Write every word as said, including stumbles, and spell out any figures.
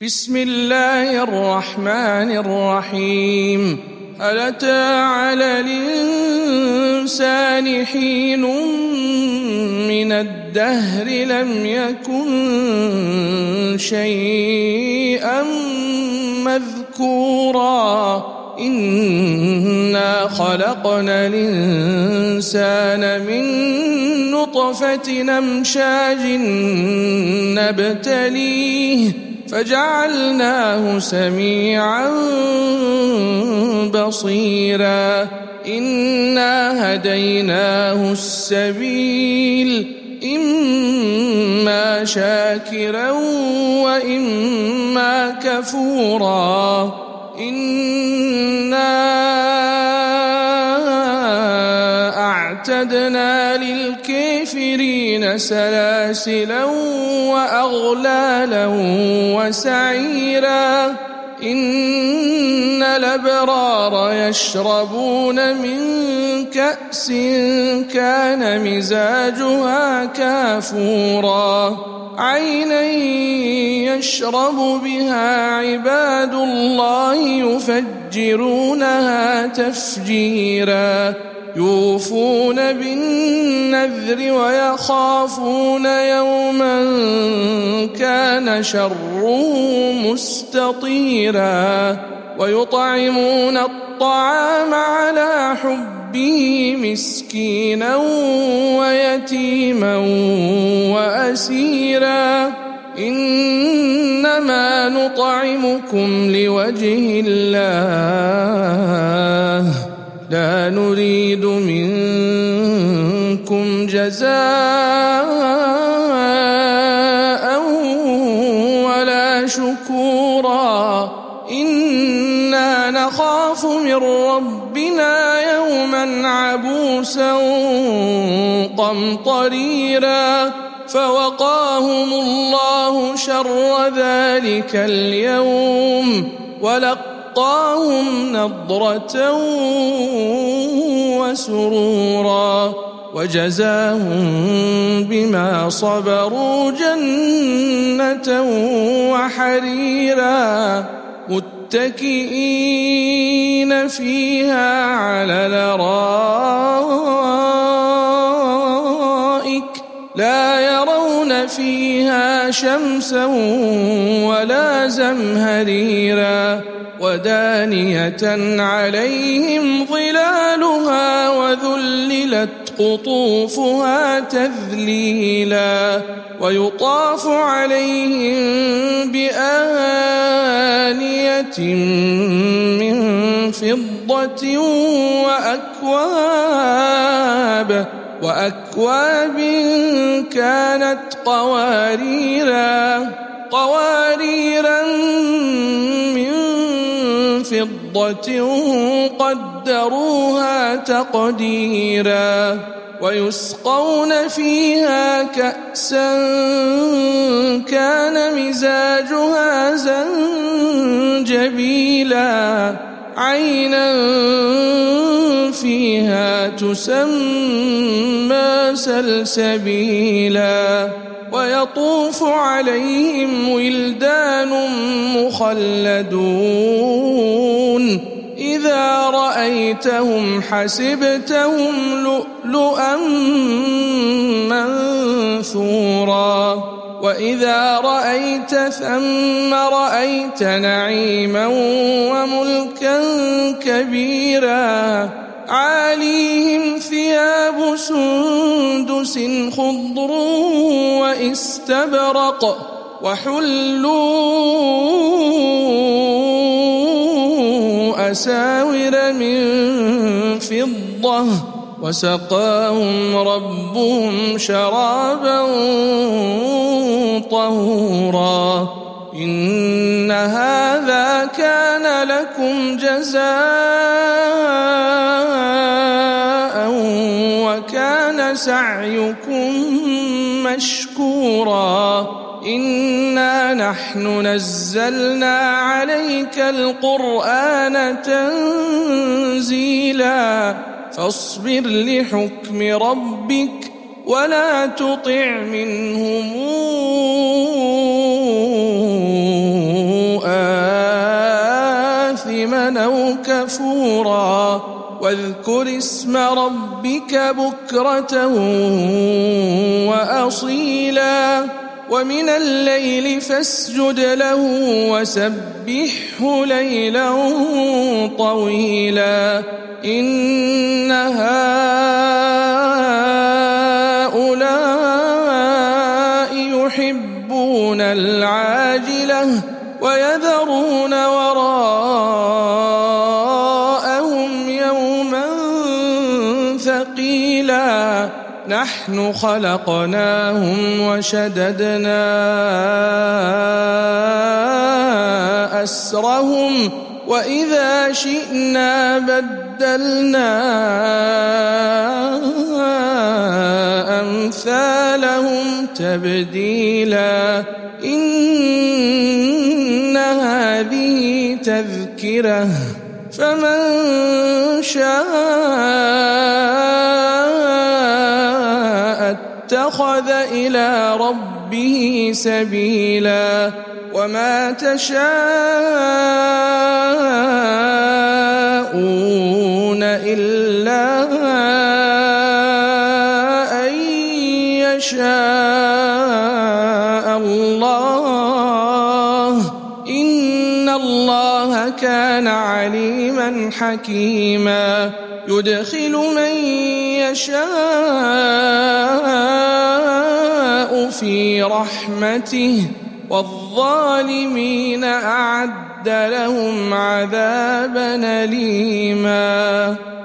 بسم الله الرحمن الرحيم. هل أتى على الإنسان حين من الدهر لم يكن شيئا مذكورا إنا خلقنا الإنسان من نطفة أمشاج نبتليه فجعلناه سميعا بصيرا إنا هديناه السبيل إما شاكرا وإما كفورا إنا أعتدنا للكافرين سلاسلا وأغلالا وسعيرا إن الأبرار يشربون من كأس كان مزاجها كافورا عينا يشرب بها عباد الله يفجرونها تفجيرا يوفون بالنذر ويخافون يوما كان شره مستطيرا ويطعمون الطعام على حبه مسكينا ويتيما وأسيرا إنما نطعمكم لوجه الله لا نريد منكم جزاء ولا شكورا إنا نخاف من ربنا يوما عبوسا قمطريرا فوقاهم الله شر ذلك اليوم ولقاهم نضرة وسرورا وجزاهم بما صبروا جنة وحريرا متكئين فيها على الأرائك لا يرون فيها شمسا ولا زمهريرا ودانية عليهم ظلالها وذللت قطوفها تذليلا ويطاف عليهم بآنية من فضة وأكواب وأكواب كانت قواريرا قواريرا من فضة قدروها تقديرا ويسقون فيها كأسا كان مزاجها زنجبيلا عينا فيها تسمى سلسبيلا ويطوف عليهم ولدان مخلدون إذا رأيتهم حسبتهم لؤلؤا منثورا وإذا رأيت ثم رأيت نعيما وملكا كبيرا عاليهم ثياب سندس خضر واستبرق وحلوا أساور من فضة وسقاهم ربهم شرابا طهورا إن هذا كان لكم جزاء وكان سعيكم مشكورا إنا نحن نزلنا عليك القرآن تنزيلا فاصبر لحكم ربك ولا تطع منهم نفورا واذكر اسم ربك بكرة وأصيلا ومن الليل فاسجد له وسبحه ليلا طويلا إن هؤلاء يحبون العاجلة ويذرون وراءهم يوما ثقيلا نحن خلقناهم وشددنا أسرهم وإذا شئنا بدلنا أمثالهم تبديلا إن هذه تذكرة فمن شاء اتخذ إلى ربه سبيلا وما تشاءون إلا أن يشاء الله إن الله كان عليما حكيما يدخل من يشاء في رحمته والظالمين أعد لهم عذابا أليما.